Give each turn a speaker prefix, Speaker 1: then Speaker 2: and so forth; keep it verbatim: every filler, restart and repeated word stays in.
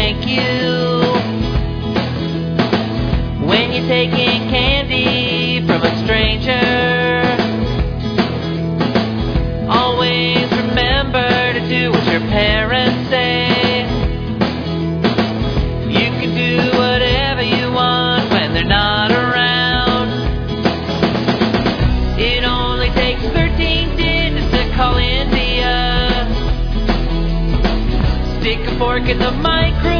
Speaker 1: thank you. When you're taking candy from a stranger, always remember to do what your parents say. You can do whatever you want when they're not around. It only takes thirteen digits to call India. Stick a fork in the micro